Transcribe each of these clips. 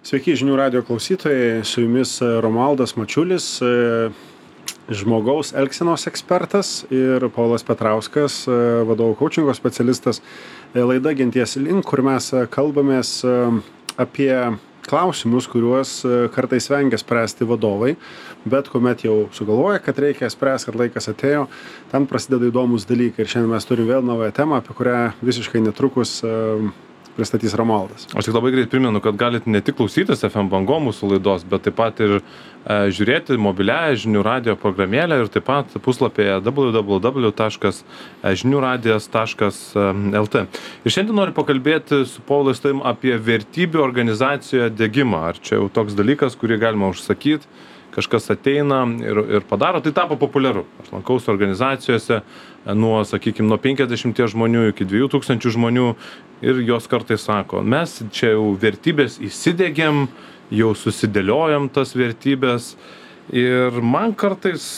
Sveiki žinių radio klausytojai, su jumis Romualdas Mačiulis, žmogaus elgsenos ekspertas ir Paulas Petrauskas, vadovų coachingo specialistas. Laida Genties link, kur mes kalbamės apie klausimus, kuriuos kartais vengia spręsti vadovai, bet kuomet jau sugalvoja, kad reikia spręsti, kad laikas atėjo, ten prasideda įdomus dalykai. Ir šiandien mes turime vėl naują temą, apie kurią visiškai netrukus pristatys Romualdas. Aš tik labai greit primenu, kad galite ne tik klausytis FM bangom mūsų laidos, bet taip pat ir žiūrėti mobiliąją žinių radio programėlę ir taip pat puslapyje www.žiniųradijas.lt. Ir šiandien noriu pakalbėti su Paulu Stojim apie vertybių organizacijoje diegimą. Ar čia jau toks dalykas, kurį galima užsakyti, kažkas ateina ir padaro, tai tapo populiaru. Aš lankausi organizacijose nuo 50 žmonių iki 2000 žmonių ir jos kartais sako, mes čia jau vertybės įsidėgiam, jau susidėliojam tas vertybės ir man kartais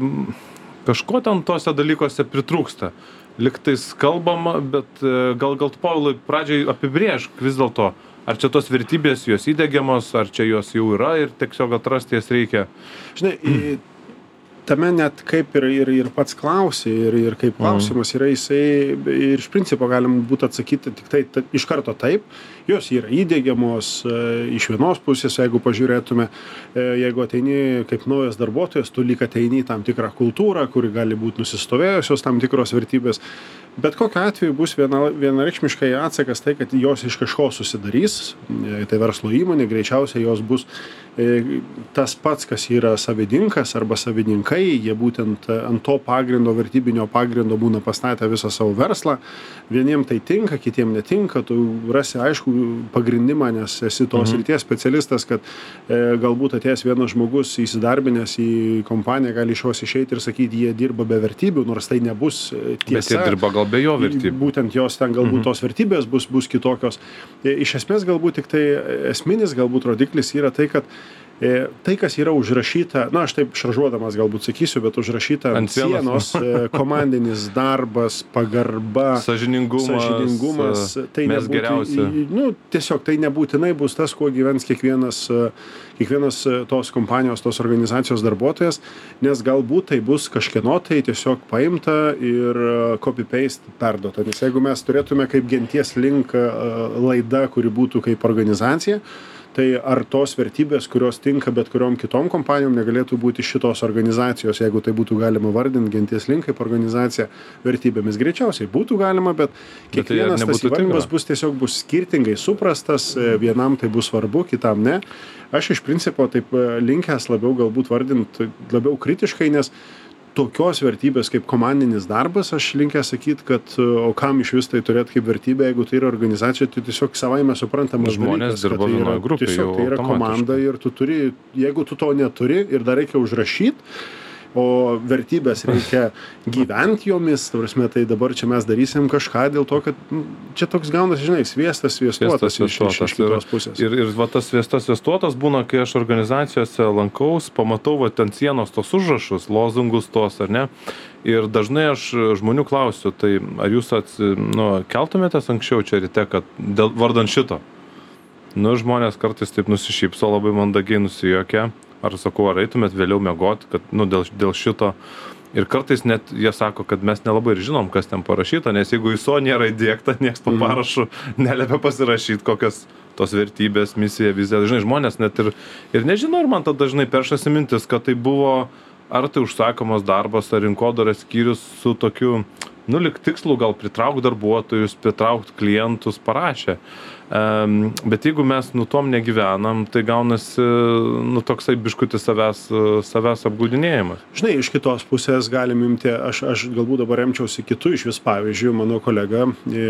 kažko ten tose dalykuose pritrūksta. Liktais kalbama, bet gal Paulai pradžiai apibrėžk vis dėlto, ar čia tos vertybės jos įdėgiamos, ar čia jos jau yra ir tiesiog atrasti jas reikia. Žinai, tame net kaip ir pats klausi ir kaip klausimas yra, jisai ir iš principo galim būti atsakyti tik tai iš karto taip, jos yra įdėgiamos iš vienos pusės, jeigu pažiūrėtume, jeigu ateini kaip naujas darbuotojas, tu lyg ateini į tam tikrą kultūrą, kuri gali būti nusistovėjusios tam tikros vertybės, bet kokiu atveju bus vienareikšmiškai atsakas tai, kad jos iš kažko susidarys, tai verslo įmonė, greičiausiai jos bus tas pats, kas yra savininkas arba savininkai, jie būtent ant to pagrindo, vertybinio pagrindo būna pastatę visą savo verslą, vieniem tai tinka, kitiem netinka, tu rasi aišku pagrindimą, nes esi tos srities specialistas, kad galbūt atėjęs vienas žmogus įsidarbinęs į kompaniją, gali iš jos išeiti ir sakyti, jie dirba be vertybių, nors tai nebus tiesa. Bet jie dirba gal be jo vertybių. Būtent jos ten galbūt tos vertybės bus kitokios. Iš esmės galbūt tik tai esminis galbūt rodiklis yra tai, kad tai, kas yra užrašyta, aš taip šaržuodamas galbūt sakysiu, bet užrašyta ant sienos, komandinis darbas, pagarba, sąžiningumas, tai mes geriausi. Tiesiog tai nebūtinai bus tas, kuo gyvens kiekvienas tos kompanijos, tos organizacijos darbuotojas, nes galbūt tai bus kažkieno tai tiesiog paimta ir copy-paste perduota. Nes jeigu mes turėtume kaip Genties link laida, kuri būtų kaip organizacija, tai ar tos vertybės, kurios tinka bet kuriom kitom kompanijom, negalėtų būti šitos organizacijos, jeigu tai būtų galima vardinti Genties link kaip organizacija vertybėmis. Greičiausiai būtų galima, bet kiekvienas tas įvardijimas bus skirtingai suprastas, vienam tai bus svarbu, kitam ne. Aš iš principo taip linkęs labiau galbūt vardinti labiau kritiškai, nes tokios vertybės kaip komandinis darbas, aš linkęs sakyti, kad o kam iš vis tai turėti kaip vertybė, jeigu tai yra organizacija, tai tiesiog savaime suprantamas žmonės dirba vienoje grupėje. Tiesiog tai yra komanda ir tu turi, jeigu tu to neturi ir dar reikia užrašyti, o vertybės reikia gyventi jomis, tai dabar čia mes darysim kažką dėl to, kad čia toks gaunas, žinai, sviestas iš kitos pusės. Ir va tas sviestuotas būna, kai aš organizacijose lankaus, pamatau va ant sienos tos užrašus, lozungus tos, ar ne? Ir dažnai aš žmonių klausiu, tai ar jūs keltumėtės anksčiau čia ryte, kad vardant šito? Žmonės kartais taip nusišypso, labai mandagiai nusijuokia. Ar sakau, ar eitumėt vėliau miegoti, kad dėl šito. Ir kartais net jie sako, kad mes nelabai ir žinom, kas ten parašyta, nes jeigu ISO nėra įdiegta, nieks po parašu neliepia pasirašyti, kokios tos vertybės, misija, vizija. Žinai, žmonės net ir nežino, ir man tada dažnai peršasi mintis, kad tai buvo, ar tai užsakomas darbas, ar rinkodaros skyrius su tokiu, lyg tikslu gal pritraukti darbuotojus, pritraukti klientus parašė. Bet jeigu mes tom negyvenam, tai gaunasi toksai biškutis savęs apgaudinėjimas. Žinai, iš kitos pusės galim imti, aš galbūt dabar remčiausi kitų iš vis pavyzdžių, mano kolega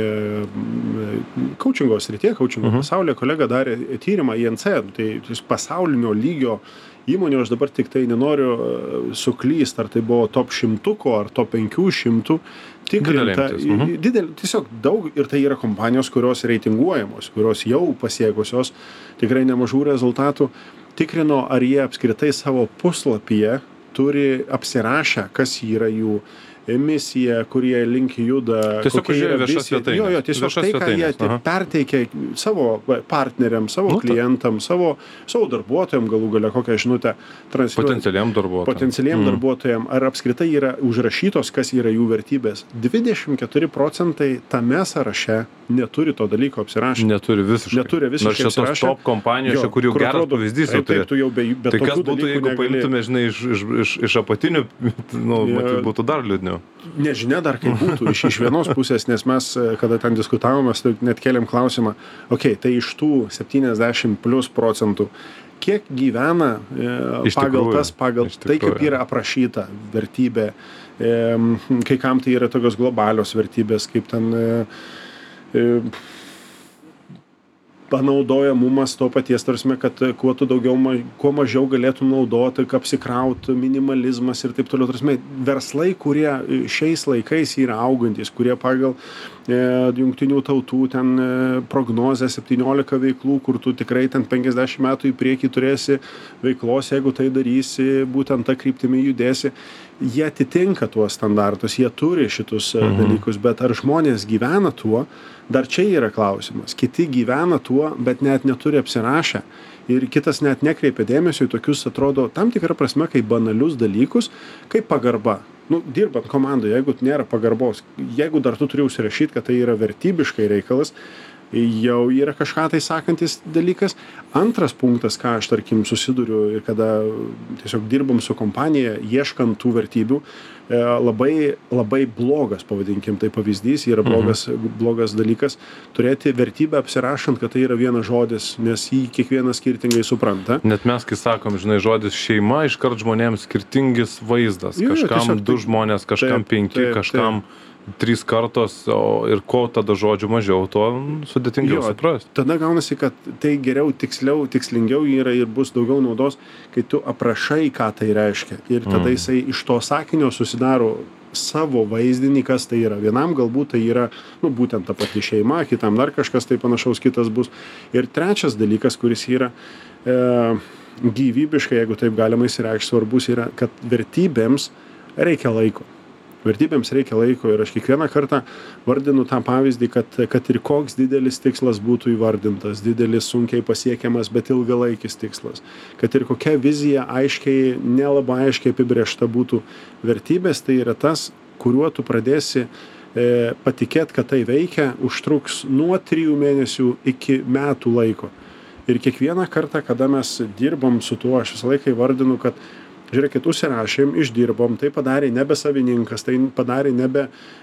coachingo srityje, coachingo pasaulyje, kolega darė tyrimą INC, tai pasaulinio lygio įmonių, aš dabar tik tai nenoriu suklyst, ar tai buvo top 100 ar top 500 tikrinta. Didelė, tiesiog daug, ir tai yra kompanijos, kurios reitinguojamos, kurios jau pasiekusios tikrai nemažų rezultatų, tikrino, ar jie apskritai savo puslapyje turi apsirašę, kas yra jų misija, kurie link juda. Tiesiog užėjo viešas svetaines. Jo, tiesiog tai, ką jie perteikia savo partneriam, savo klientam, savo darbuotojam, galų gale kokią žinutę transliuoja. Potencialiem darbuotojam, ar apskritai yra užrašytos, kas yra jų vertybės. 24% tame sąraše neturi to dalyko apsirašę. Neturi visiškai apsirašę. Nors šitos top kompanijos, kur jau geras pavyzdys jau turi. Tai kas būtų, jeigu paimtume, žinai, iš apatinių, matyt, būtų dar liūdniau. Nežinia dar kaip būtų iš vienos pusės, nes mes, kada ten diskutavome, net kėlėm klausimą, tai iš tų 70+%, kiek gyvena pagal tai, kaip yra aprašyta vertybė, kai kam tai yra tokios globalios vertybės, kaip ten panaudojamumas to paties, tarsi, kad kuo mažiau galėtum naudoti, apsikraut, minimalizmas ir taip toliau. Tarsi, verslai, kurie šiais laikais yra augantis, kurie pagal jungtinių tautų ten prognozę 17 veiklų, kur tu tikrai ten 50 metų į priekį turėsi veiklos, jeigu tai darysi, būtent tą kryptimį judėsi, jie atitinka tuos standartus, jie turi šitus dalykus, bet ar žmonės gyvena tuo, dar čia yra klausimas. Kiti gyvena tuo, bet net neturi apsirašę. Ir kitas net nekreipia dėmesio į tokius, atrodo, tam tikrą prasme, kaip banalius dalykus, kaip pagarba. Dirbant komandoje, jeigu nėra pagarbos, jeigu dar tu turi užsirašyti, kad tai yra vertybiškai reikalas, jau yra kažką tai sakantis dalykas. Antras punktas, ką aš, tarkim, susiduriu ir kada tiesiog dirbam su kompanija, ieškant tų vertybių, labai, labai blogas, pavadinkim, tai pavyzdys, yra blogas dalykas, turėti vertybę apsirašant, kad tai yra vienas žodis, nes jį kiekvienas skirtingai supranta. Net mes, kai sakom, žinai, žodis šeima, iškart žmonėms skirtingis vaizdas. Kažkam 2 žmonės, kažkam 5, kažkam 3 kartos, ir ko tada žodžių mažiau, to sudėtingiau suprasti. Tada gaunasi, kad tai geriau, tikslingiau yra ir bus daugiau naudos, kai tu aprašai, ką tai reiškia. Ir tada jisai iš to sakinio susidaro savo vaizdinį, kas tai yra. Vienam galbūt tai yra, būtent ta pati šeima, kitam dar kažkas tai panašaus kitas bus. Ir trečias dalykas, kuris yra gyvybiškai, jeigu taip galima įsireikšti, svarbus yra, kad vertybėms reikia laiko. Vertybėms reikia laiko ir aš kiekvieną kartą vardinu tą pavyzdį, kad ir koks didelis tikslas būtų įvardintas, didelis, sunkiai pasiekiamas, bet ilgalaikis tikslas. Kad ir kokia vizija aiškiai, nelabai aiškiai apibrėžta būtų vertybės, tai yra tas, kuriuo tu pradėsi patikėti, kad tai veikia, užtruks nuo 3 mėnesių iki metų laiko. Ir kiekvieną kartą, kada mes dirbam su tuo, aš visą laiką įvardinu, kad žiūrėkit, užsirašėm, išdirbom, tai padarė nebe savininkas, tai padarė nebe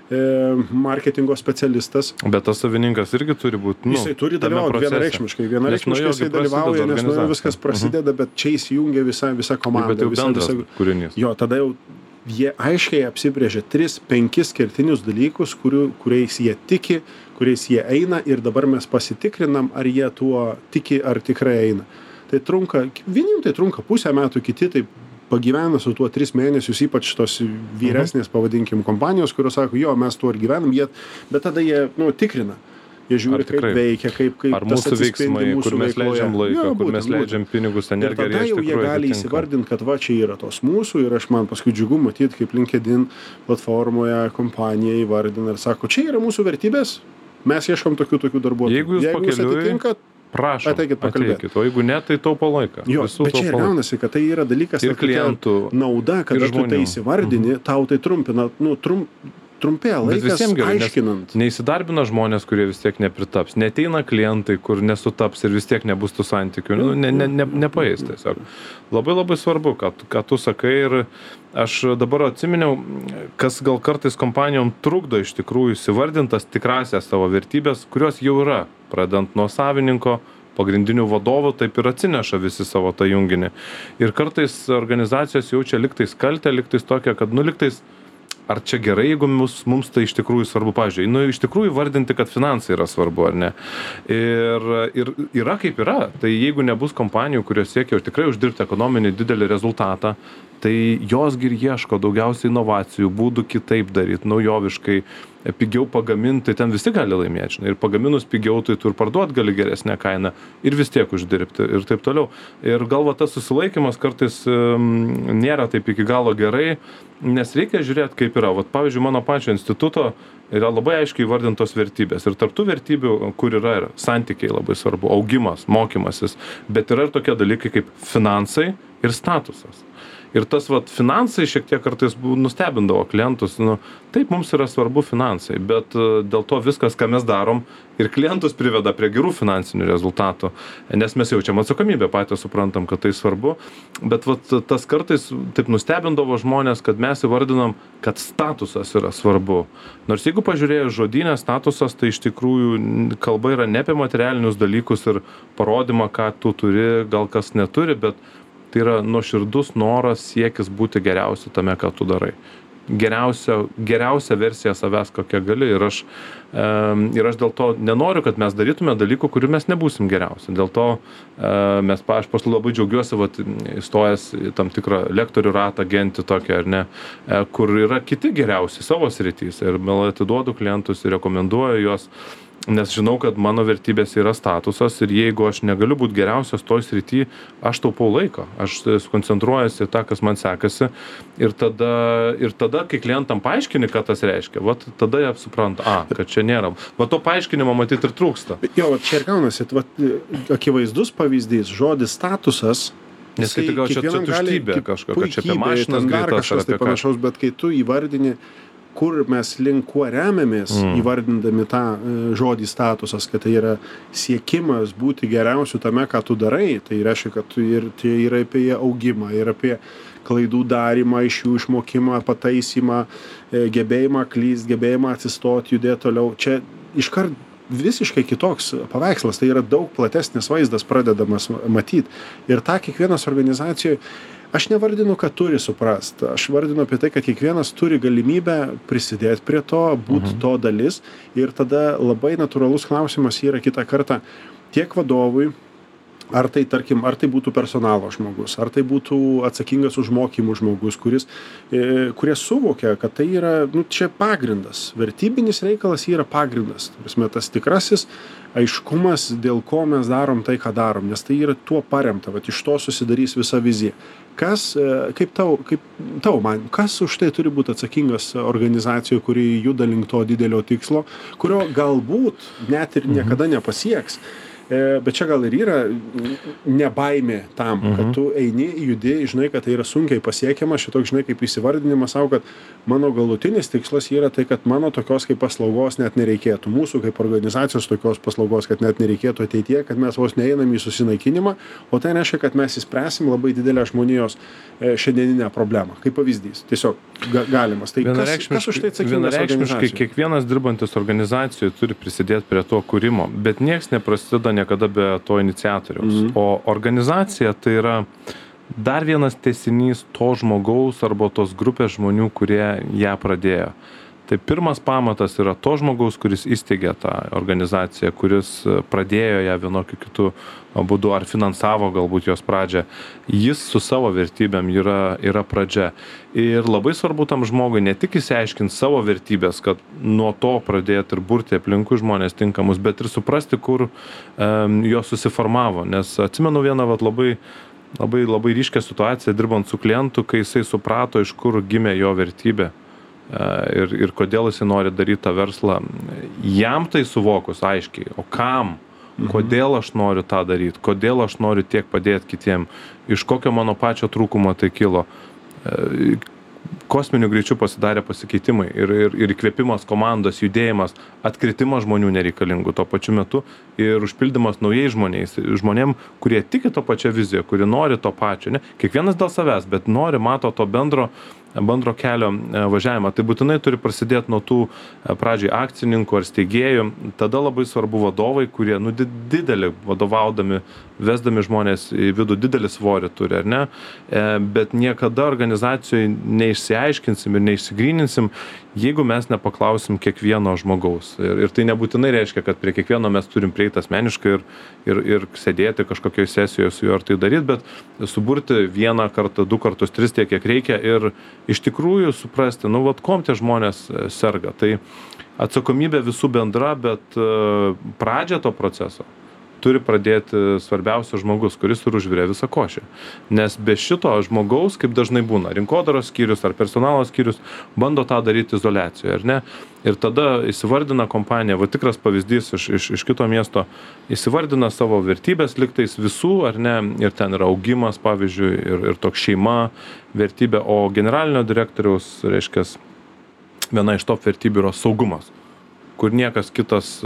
marketingo specialistas. Bet tas savininkas irgi turi būti, jisai turi dalyvauti vienareikšmiškai jisai dalyvauja, nes viskas prasideda, bet čia įsijungia visa komanda. Bet jau bendras kūrinys. Jo, tada jau jie aiškiai apsibrėžia 3-5 skirtinius dalykus, kuriais jie tiki, kuriais jie eina ir dabar mes pasitikrinam, ar jie tuo tiki, ar tikrai eina. Tai vieniem tai trunka pusę metų, kiti taip pagyvena su tuo 3 mėnesius, ypač tos vyresnės, pavadinkim, kompanijos, kurios sako, jo, mes tuo ir gyvenam, bet tada jie, tikrina. Jie žiūri, kaip veikia, kaip ar mūsų veiksmai, kur mes leidžiam laiką, kur mes leidžiam pinigus, energiją. Ir tada jau jie gali įsivardinti, kad va, čia yra tos mūsų ir man paskui džiugu matyti, kaip LinkedIn platformoje kompanija įvardina ir sako, čia yra mūsų vertybės, mes ieškom tokių darbuotojų. Jeigu jūs atitinka, prašom, ateikit, o jeigu ne, tai taupo laiką. Jo, bet čia gaunasi, kad tai yra dalykas, ir klientų nauda, kad tu tai įsivardini, tau tai trumpina, trumpėja laikas aiškinant. Neįsidarbina žmonės, kurie vis tiek nepritaps. Neteina klientai, kur nesutaps ir vis tiek nebus tų santykių. Nepaeis tiesiog. Labai labai svarbu, ką tu sakai, ir aš dabar atsiminiau, kas gal kartais kompanijom trukdo iš tikrųjų įsivardintas tikrasias savo vertybės, kurios jau yra, pradedant nuo savininko, pagrindinių vadovų, taip ir atsineša visi savo tą junginį. Ir kartais organizacijos jaučia liktais kaltę, liktais tokia, kad liktais ar čia gerai, jeigu mums tai iš tikrųjų svarbu, pavyzdžiui, iš tikrųjų vardinti, kad finansai yra svarbu, ar ne. Ir yra kaip yra. Tai jeigu nebus kompanijų, kurios siekia tikrai uždirbti ekonominį didelį rezultatą, tai jos gi ir ieško daugiausiai inovacijų, būdų kitaip daryti, naujoviškai, pigiau pagaminti, ten visi gali laimėti, žinai, ir pagaminus pigiau, tai tu ir parduot gali geresnę kainą ir vis tiek uždirbti ir taip toliau. Ir gal va tas susilaikymas kartais nėra taip iki galo gerai, nes reikia žiūrėti, kaip yra. Vat, pavyzdžiui, mano pačio instituto yra labai aiškiai įvardintos vertybės. Ir tarp tų vertybių, kur yra ir santykiai labai svarbu, augimas, mokymasis, bet yra ir tokie dalykai kaip finansai ir statusas. Ir tas vat finansai šiek tiek kartais nustebindavo klientus, nu, taip mums yra svarbu finansai, bet dėl to viskas, ką mes darom, ir klientus priveda prie gerų finansinių rezultatų, nes mes jaučiam atsakomybę, patys suprantam, kad tai svarbu, bet vat tas kartais taip nustebindavo žmonės, kad mes įvardinam, kad statusas yra svarbu. Nors jeigu pažiūrėjus žodyne statusas, tai iš tikrųjų kalba yra ne apie materialinius dalykus ir parodymą, ką tu turi, gal kas neturi, bet tai yra nuoširdus noras, siekis būti geriausiu tame, ką tu darai. Geriausia versija savęs, kokia gali. Ir aš dėl to nenoriu, kad mes darytume dalykų, kurių mes nebūsim geriausi. Dėl to aš labai džiaugiuosi, vat, įstojęs į tam tikrą lektorių ratą, gentį tokią, ar ne, kur yra kiti geriausi savo srityse. Ir mielai atiduodu klientus ir rekomenduoju juos, nes žinau, kad mano vertybės yra statusas ir jeigu aš negaliu būti geriausias toj srity, aš taupau laiko, aš koncentruojuosi į tą, kas man sekasi ir tada, kai klientam paaiškini, ką tas reiškia, vat tada jie supranta, kad čia nėra. Va to paaiškinimo matyti ir trūksta. Jo, čia ir gaunasi, akivaizdus pavyzdys, žodis statusas. Nes kai gal čia tuštybė kažkokia, čia apie mašinas greitas ar apie panašaus, bet kai tu įvardini, kur mes link kuo remiamės, įvardindami tą žodį statusas, kad tai yra siekimas būti geriausiu tame, ką tu darai, tai reiškia, kad tai yra apie augimą ir apie klaidų darymą, iš jų išmokimą, pataisymą, gebėjimą klyst, gebėjimą atsistoti, judėti toliau. Čia iškart visiškai kitoks paveikslas, tai yra daug platesnis vaizdas pradedamas matyti. Ir tą kiekvienas organizacijoje, aš nevardinu, kad turi suprast. Aš vardinu apie tai, kad kiekvienas turi galimybę prisidėti prie to, būti to dalis. Ir tada labai natūralus klausimas yra kitą kartą tiek vadovui, ar tai, tarkim, ar tai būtų personalo žmogus, ar tai būtų atsakingas už mokymų žmogus, kurie suvokia, kad tai yra, čia pagrindas. Vertybinis reikalas yra pagrindas. Tas tikrasis aiškumas, dėl ko mes darom tai, ką darom, nes tai yra tuo paremta, vat iš to susidarys visa vizija. Kaip tau man, kas už tai turi būti atsakingas organizacijoje, kuri juda link to didelio tikslo, kurio galbūt net ir niekada nepasieks. Bet čia gal ir yra nebaimė tam, kad tu eini, judi, žinai, kad tai yra sunkiai pasiekiama, šitoks, žinai, kaip įsivardinimas savo, kad mano galutinis tikslas yra tai, kad mano tokios kaip paslaugos net nereikėtų, mūsų kaip organizacijos tokios paslaugos, kad net nereikėtų ateityje, kad mes vos neeinam į susinaikinimą, o tai reiškia, kad mes įspręsim labai didelę žmonijos šiandieninę problemą, kaip pavyzdys, tiesiog galimas. Tai kas už tai atsakingas organizacijai? Kiekvienas dirbantis organizacijoje turi prisidėti prie to kūrimo, bet nieks neprasideda niekada be to iniciatoriaus. O organizacija tai yra dar vienas tęsinys to žmogaus arba tos grupės žmonių, kurie ją pradėjo. Tai pirmas pamatas yra to žmogaus, kuris įsteigė tą organizaciją, kuris pradėjo ją vienokiu kitu būdu ar finansavo galbūt jos pradžią. Jis su savo vertybėm yra pradžia. Ir labai svarbu tam žmogui ne tik išsiaiškinti savo vertybės, kad nuo to pradėti ir burti aplinkui žmonės tinkamus, bet ir suprasti, kur jos susiformavo. Nes atsimenu vieną labai ryškią situaciją dirbant su klientu, kai jisai suprato, iš kur gimė jo vertybė. Ir kodėl jisai nori daryti tą verslą. Jam tai suvokus aiškiai, o kam, kodėl aš noriu tą daryti, kodėl aš noriu tiek padėti kitiem, iš kokio mano pačio trūkumo tai kilo. Kosminiu greičiu pasidarė pasikeitimai ir įkvėpimas komandos, judėjimas, atkritimas žmonių nereikalingų tuo pačiu metu ir užpildymas naujais žmonėm, kurie tiki to pačią viziją, kurie nori to pačio. Ne? Kiekvienas dėl savęs, bet nori, mato to bendro bendro kelio važiavimą. Tai būtinai turi prasidėti nuo tų pradžiai akcininkų ar steigėjų. Tada labai svarbu vadovai, kurie didelį vadovaudami, vesdami žmonės į vidų didelį svorį turi, ar ne? Bet niekada organizacijoje neišsiaiškinsim ir neišsigryninsim, jeigu mes nepaklausim kiekvieno žmogaus. Ir tai nebūtinai reiškia, kad prie kiekvieno mes turim prieiti asmeniškai ir sėdėti kažkokioje sesijoje su juo ar tai daryti, bet suburti vieną kartą, 2 kartus, 3 tiek, kiek reikia ir iš tikrųjų suprasti, kom tie žmonės serga. Tai atsakomybė visų bendra, bet pradžia to proceso turi pradėti svarbiausias žmogus, kuris ir užvirė visą košę. Nes be šito žmogaus, kaip dažnai būna, rinkodaros skyrius ar personalo skyrius, bando tą daryti izoliacijoje, ar ne? Ir tada įsivardina kompanija, tikras pavyzdys iš kito miesto, įsivardina savo vertybės liktais visų, ar ne? Ir ten yra augimas, pavyzdžiui, ir toks šeima vertybė, o generalinio direktoriaus, reiškia, viena iš top vertybių yra saugumas, kur niekas kitas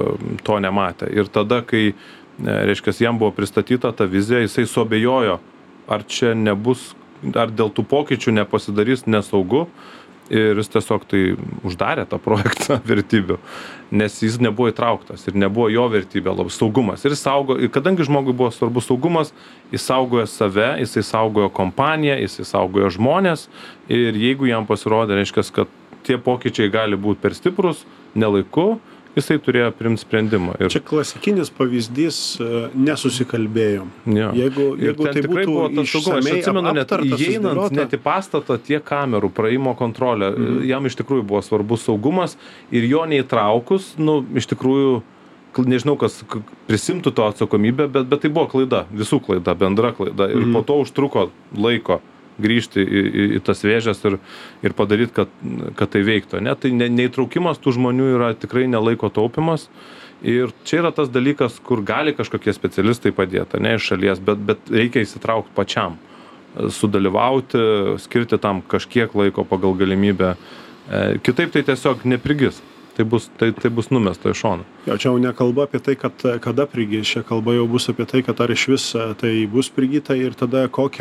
to nematė. Ir tada, kai, reiškia, jam buvo pristatyta ta vizija, jisai suabejojo, ar čia nebus, ar dėl tų pokyčių nepasidarys nesaugu, ir jis tiesiog tai uždarė tą projektą vertybių, nes jis nebuvo įtrauktas ir nebuvo jo vertybė, saugumas. Ir kadangi žmogui buvo svarbus saugumas, jis saugojo save, jisai saugojo kompaniją, jisai saugojo žmonės, ir jeigu jam pasirodė, reiškia, kad tie pokyčiai gali būti per stiprus, nelaiku, jisai turėjo priimti sprendimą. Čia klasikinis pavyzdys nesusikalbėjom. Jeigu tai būtų išsamei aptartas, įeinant net į pastatą tiek kamerų, praėjimo kontrolę, jam iš tikrųjų buvo svarbus saugumas ir jo neįtraukus, iš tikrųjų, nežinau, kas prisimtų to atsakomybę, bet tai buvo klaida, visų klaida, bendra klaida. Ir po to užtruko laiko grįžti į tas vėžes ir padaryti, kad tai veiktų. Tai neįtraukimas tų žmonių yra tikrai nelaiko taupimas. Ir čia yra tas dalykas, kur gali kažkokie specialistai padėti, ne iš šalies, bet reikia įsitraukti pačiam, sudalyvauti, skirti tam kažkiek laiko pagal galimybę. Kitaip tai tiesiog neprigis. Tai bus numesta iš šono. Čia jau nekalba apie tai, kad kada prigis, čia kalba jau bus apie tai, kad ar iš vis tai bus prigyta ir tada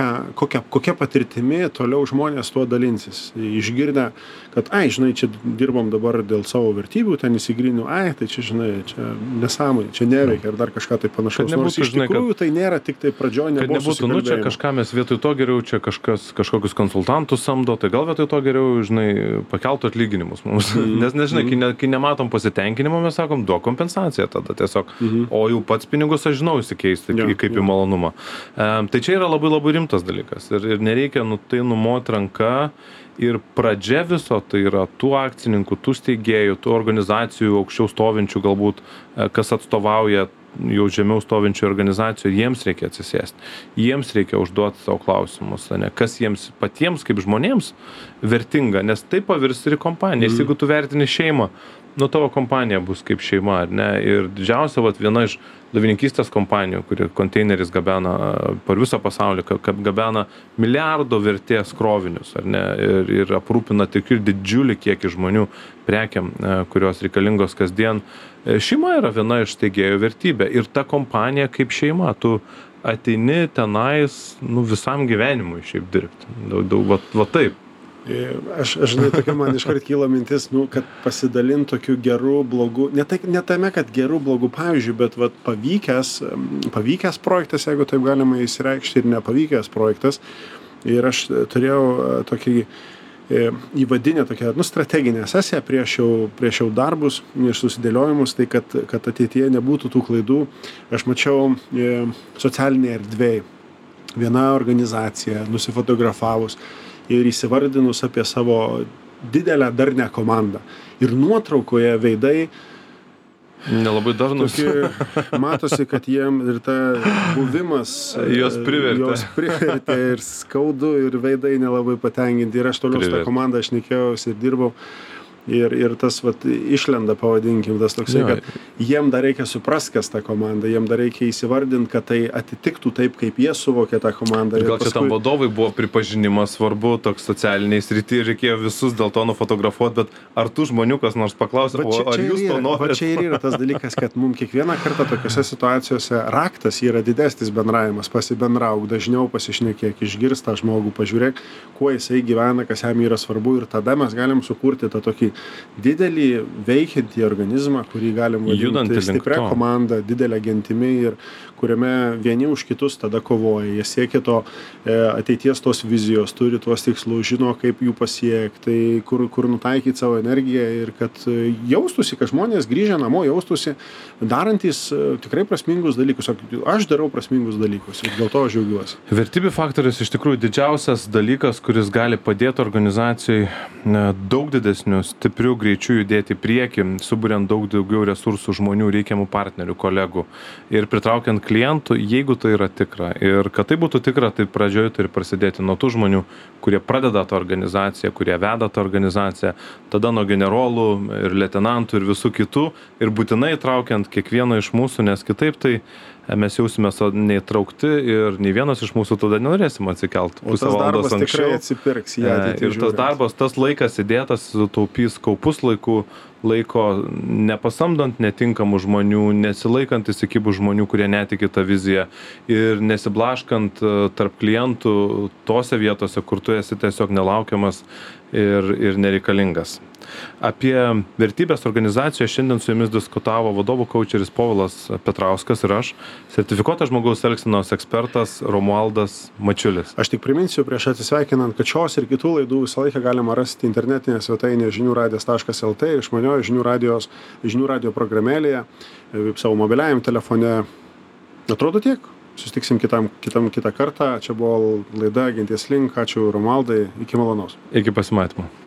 kokia patirtimi toliau žmonės tuo dalinsis. Išgirdę, kad, žinai, čia dirbom dabar dėl savo vertybių, ten įsigriniu, tai čia, žinai, čia nesąmonė, čia neveikia ir dar kažką tai panašaus. Nors iš tikrųjų tai nėra tik tai pradžioje, nebuvo susikalbėjimo. Čia kažką mes vietoj to geriau, čia kažkokius konsultantus samdo, tai gal vietoj to geriau, žinai, pakeltų atlyginimus mums. Nes nežinai, kai nematom pasitenkinimo, mes sakom, duok kompensaciją tada tiesiog. O jau pats pinigus aš žinau įsikeisti kaip į malonumą. Tai čia yra labai labai rimtas dalykas ir nereikia tai numoti ranka. Ir pradžia viso tai yra tų akcininkų, tų steigėjų, tų organizacijų aukščiau stovinčių galbūt, kas atstovauja jau žemiau stovinčių organizacijų, jiems reikia atsisėsti. Jiems reikia užduoti savo klausimus, kas jiems patiems kaip žmonėms vertinga, nes tai pavirs ir kompaniją. Nes jeigu tu vertini šeimą, tavo kompanija bus kaip šeima, ar ne? Ir didžiausia, viena iš lavininkystės kompanijų, kuri konteineris gabena per visą pasaulį, gabena milijardo vertės krovinius, ar ne? Ir aprūpina tikrai didžiulį kiekį žmonių prekiam, kurios reikalingos kasdien. Šeima yra viena iš steigėjų vertybė. Ir ta kompanija kaip šeima, tu ateini tenais visam gyvenimui šiaip dirbti. Taip. Aš žinai, tokia man iškart kyla mintis, kad pasidalint tokių gerų, blogų, ne tame, kad gerų, blogų pavyzdžių, bet pavykęs projektas, jeigu taip galima įsireikšti, ir nepavykęs projektas. Ir aš turėjau tokį įvadinę tokią strateginę sesiją prieš jau darbus ir susidėliojimus, tai kad ateityje nebūtų tų klaidų. Aš mačiau socialinėje erdvėje viena organizacija nusifotografavus ir įsivardinus apie savo didelę darnią komandą. Ir nuotraukoje veidai nelabai darnus. Matosi, kad jiem ir ta buvimas jos privertė ir skaudu, ir veidai nelabai patenkinti. Ir aš toliau su tą komandą šnekėjausi ir dirbau. ir tas vat išlenda, pavadinkim, tas toksai, Jo. kad jiem dar reikia suprast, kas ta komanda, jiem dar reikia įsivardinti, kad tai atitiktų taip, kaip jie suvokia tą komandą. Ir gal čia tam vadovui buvo pripažinimas svarbu, toks socialiniai srity, reikėjo visus dėl to nufotografuoti, bet ar tų žmonių kas nors paklausė, ar jūs to norite? Va čia ir yra tas dalykas, kad mums kiekvieną kartą tokiuose situacijose raktas yra didesnis bendravimas, pasibendrauk, dažniau pasišnekėk, išgirst tą žmogų, pažiūrėk, kuo jisai gyvena, kas jam yra svarbu, ir tada mes galim sukurti tą tokį didelį veikiantį organizmą, kurį galim vadinti stiprią komandą, didelę gentimi, ir kuriame vieni už kitus tada kovoja. Jie siekia to ateities tos vizijos, turi tuos tikslus, žino, kaip jų pasiekti, kur nutaikyti savo energiją, ir kad jaustųsi, kad žmonės grįžę namo jaustųsi darantys tikrai prasmingus dalykus. Aš darau prasmingus dalykus ir dėl to aš džiaugiuosi. Vertybių faktorius iš tikrųjų didžiausias dalykas, kuris gali padėti organizacijai daug didesnių, stiprių greičių judėti į priekį, suburiant daug daugiau resursų, žmonių, reikiamų partnerių, kolegų ir pritraukiant klientų, jeigu tai yra tikra. Ir kad tai būtų tikra, tai pradžioje turi prasidėti nuo tų žmonių, kurie pradeda tą organizaciją, kurie veda tą organizaciją, tada nuo generolų ir leitenantų ir visų kitų, ir būtinai traukiant kiekvieną iš mūsų, nes kitaip tai mes jausimės neįtraukti ir nei vienas iš mūsų tada nenorėsim atsikelt pusę valandos anksčiau. O tas darbas tikrai atsipirks į ateitį. Ir tas darbas, tas laikas įdėtas, sutaupys kaupus laiko nepasamdant netinkamų žmonių, nesilaikant įsikibų žmonių, kurie netiki tą viziją, ir nesiblaškant tarp klientų tose vietose, kur tu esi tiesiog nelaukiamas ir nereikalingas. Apie vertybės organizacijoje šiandien su jumis diskutavo vadovų kaučeris Povilas Petrauskas ir aš, sertifikuotas žmogaus elgsenos ekspertas Romualdas Mačiulis. Aš tik priminsiu prieš atsisveikinant, kad šios ir kitų laidų visą laiką galima rasti internetinėje svetainėje žiniųradijas.lt ir išmaniojo žinių radio programėlėje, savo mobiliajam telefone. Atrodo tiek. Susitiksim kitą kartą. Čia buvo laida Genties link. Ačiū Romualdai. Iki malonaus. Iki pasimatymo.